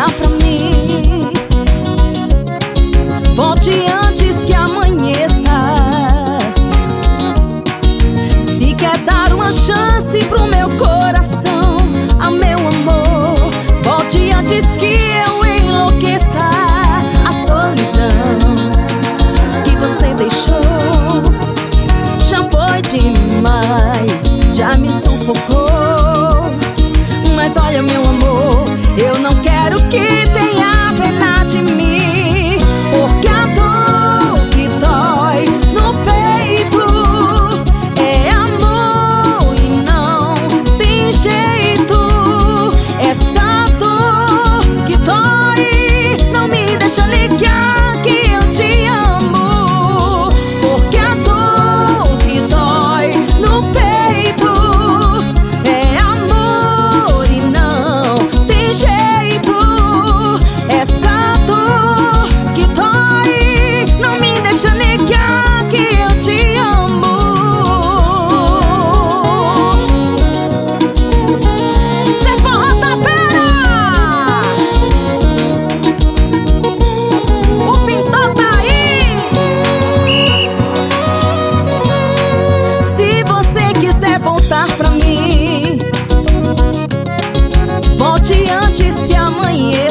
voltar pra mim. Volte antes que amanheça. Se quer dar uma chance pro meu coração, a meu amor, volte antes que eu enlouqueça. A solidão que você deixou já foi demais, já me sufocou. Mas olha, meu amor, eu não quero que tenha pena de mim, porque a dor que dói no peito é amor e não tem jeito. Essa dor que dói não me deixa ligar que eu te amo, porque a dor que dói no peito é amor e não tem jeito. Essa dor que dói não me deixa negar que eu te amo. Cê forró da pera, o pintor tá aí. Se você quiser voltar pra mim, volte antes que amanheça.